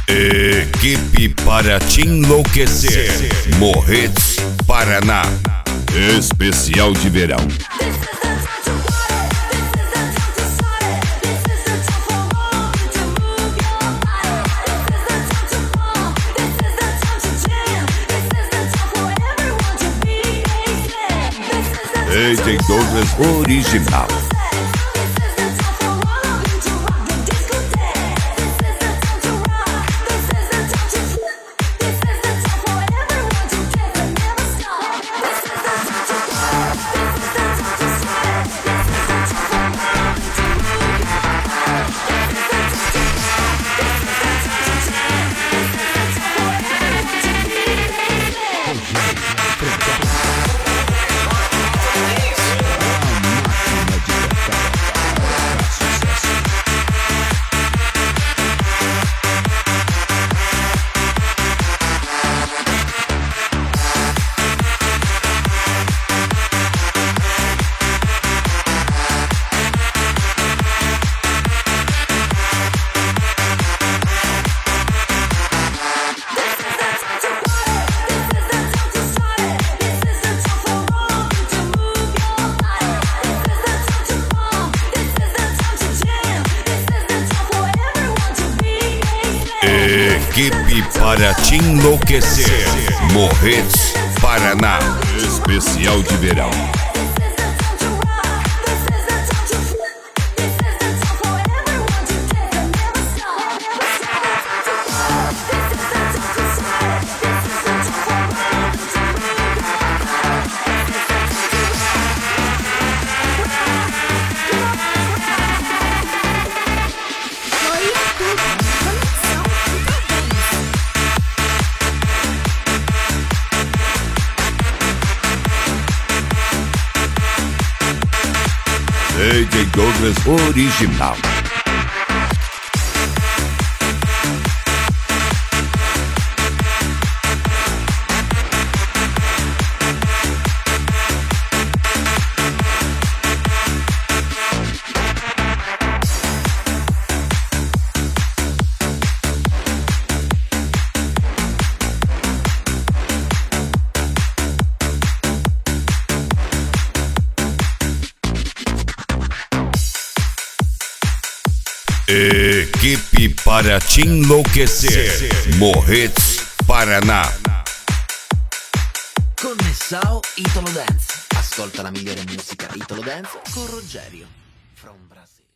Equipe para te enlouquecer. Morretes, Paraná. Especial de verão. AJ Douglas original. Equipe para te enlouquecer. Morretes, Paraná. Especial de verão. AJ Douglas original. Equipe para te enlouquecer. Morretes, Paraná. Connessao Italo Dance. Ascolta la migliore musica Italo Dance con Rogerio from Brasile.